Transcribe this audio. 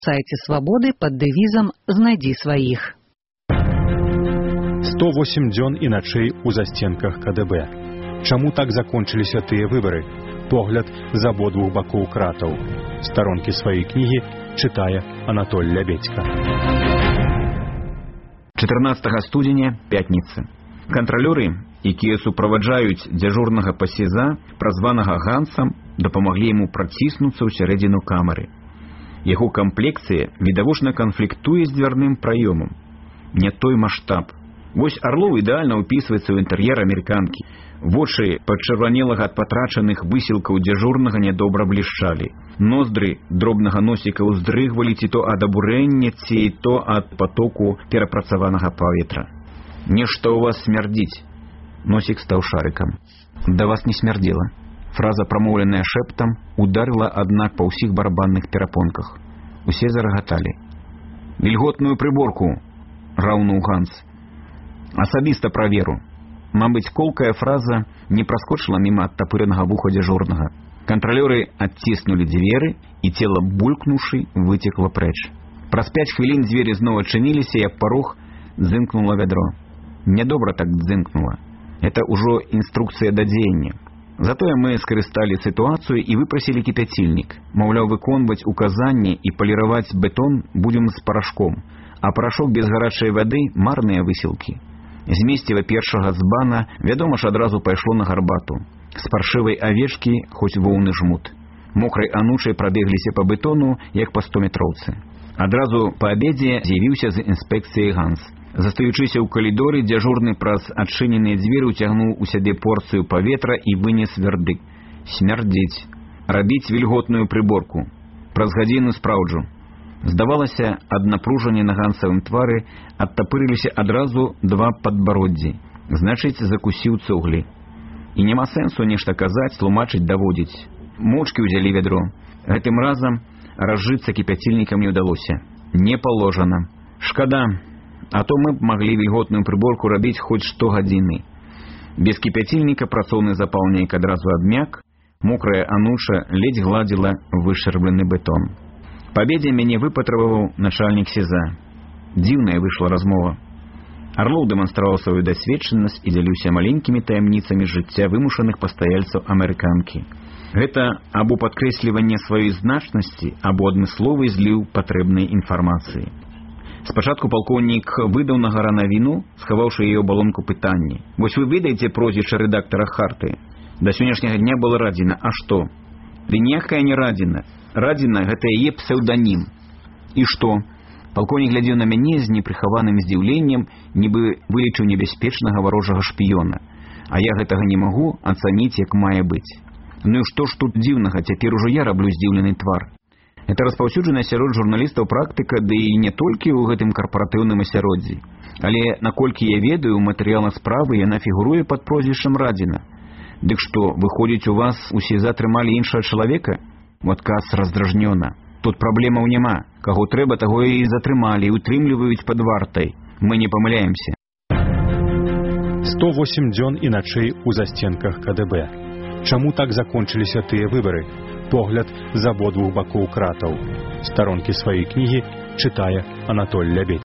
сайте «Свободы» под девизом «Знайди своих». 108 дзён і начэй у застенках КДБ. Чаму так закончыліся тыя выбары? Погляд з абодвух бакоў кратаў. Старонкі сваёй кнігі чытае Анатоль Лябедька. 14 студзеня, пятніца. Кантралёры, якія суправаджаюць дзяжурнага па СІЗА, празванага Гансам, дапамаглі яму праціснуцца ў сярэдзіну камеры. Яго камплекцыя відавочна канфліктуе з дзвярным праёмам. Не той маштаб. Вось Арлоў ідэальна ўпісваецца ў інтэр'ер амерыканкі. Вочы пачырванелага ад патрачаных высілкаў дзяжурнага нядобра блішчалі. Ноздры дробнага носіка ўздрыгвалі ці то ад абурэння, ці то ад патоку перапрацаванага паветра. «Нешта ў вас смярдзіць». Носік стаў шарыкам. «Да вас не смярдзела». Фраза, прамоўленая шэптам, ударыла, аднак, па ўсіх барабанных перапонках. Усе зарагаталі. «Вільготную прыборку!» — раўнуў Ганс. «Асабіста праверу». Мабыць, колкая фраза не праскочыла міма адтапыранага вуха дзяжурнага. Кантралёры адціснулі дзверы, і цела, булькнуўшы, выцекла прэч. Праз 5 хвілін дзверы зноў адчыніліся, і аб парог дзынкнула вядро. Нядобра так дзынкнула. Это ўжо інструкцыя да дзеяння. Затое мы скарысталі сітуацыю і выпрасілі кіпяцільнік. Маўляў, выконваць указанні і паліраваць бетон будзем з парашком, а парашок без гарачай вады – марныя высілкі. З месціва першага збана, вядома ж, адразу пайшло на гарбату. З паршывай авечкі хоць воўны жмут. Мокрай анучай прабегліся па бетону, як па 100-метроўцы. Адразу па абедзе з'явіўся з інспекцыяй Ганс. Застаючыся ў калідоры, дзяжурны праз адчыненыя дзверы ўцягнуў у сябе порцыю паветра і вынес вердыкт. Смярдзець. Рабіць вільготную прыборку. Праз гадзіну спраўджу. Здавалася, ад напружання на Гансавым твары адтапырыліся адразу 2 падбароддзі. Значыць, закусіў цуглі. І няма сэнсу нешта казаць, тлумачыць, даводзіць. Моўчкі ўзялі вядро. Гэтым разам разжыцца кіпяцільнікам не ўдалося. Не паложана. Шкада, а то мы б маглі вільготную прыборку рабіць хоць 100 гадзіны. Без кіпяцільніка працоўны запал нейк адразу абмяк, мокрая ануча ледзь гладзіла вышэрблены бетон. Па абедзе мяне выпатрабаваў начальнік СІЗА. Дзіўная выйшла размова. Арлоў дэманстраваў сваю дасведчанасць і дзяліўся маленькімі таямніцамі жыцця вымушаных пастаяльцаў амерыканкі. Гэта або падкрэсліванне сваёй значнасці, або адмысловы зліў патрэбнай інфармацыі. Спачатку палкоўнік выдаў на гара навіну, схаваўшы яе ў балонку пытанні. «Вось вы ведаеце прозвішча рэдактара Харты? Да сённяшняга дня была Радзіна. А што?» «Ды ніякая не Радзіна. Радзіна – гэта яе псеўданім». «І што?» Палкоўнік глядзеў на мяне з непрыхаваным здзіўленнем, нібы вылічыў небяспечнага варожага шпіёна. А я гэтага не магу ацаніць, як мае быць. Ну і што ж тут дзіўнага, цяпер ужо я раблю здзіўлены твар. Это распаўсюджаная сярод журналістаў практыка, ды і не толькі ў гэтым карпаратыўным асяроддзі. Але, наколькі я ведаю, у матэрыялах справы яна фігуруе пад прозвішчам Радзіна. Дык што, выходзіць, у вас у СІЗА трымалі іншага чалавека? Адказ раздражнёна. Тут праблемаў няма. Каго трэба, таго і затрымалі, і утрымліваюць пад вартай. Мы не памыляемся. 108 дзён і начэй у застенках КДБ. Чаму так закончыліся тыя выбары? Погляд з абодвух бакоў кратаў. Старонкі сваёй кнігі чытае Анатоль Лябедька.